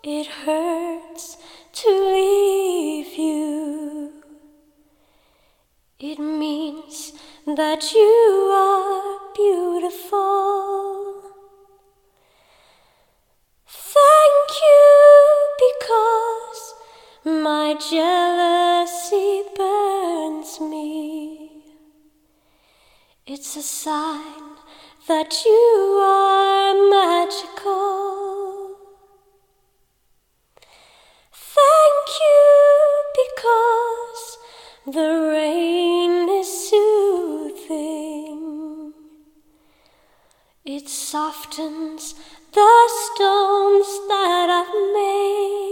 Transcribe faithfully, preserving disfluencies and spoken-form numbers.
It hurts to leave you. It means that you are beautiful. Thank you, because my jealousy burns me. It's a sign that you are magical. Thank you, because the rain is soothing. It softens the stones that I've made.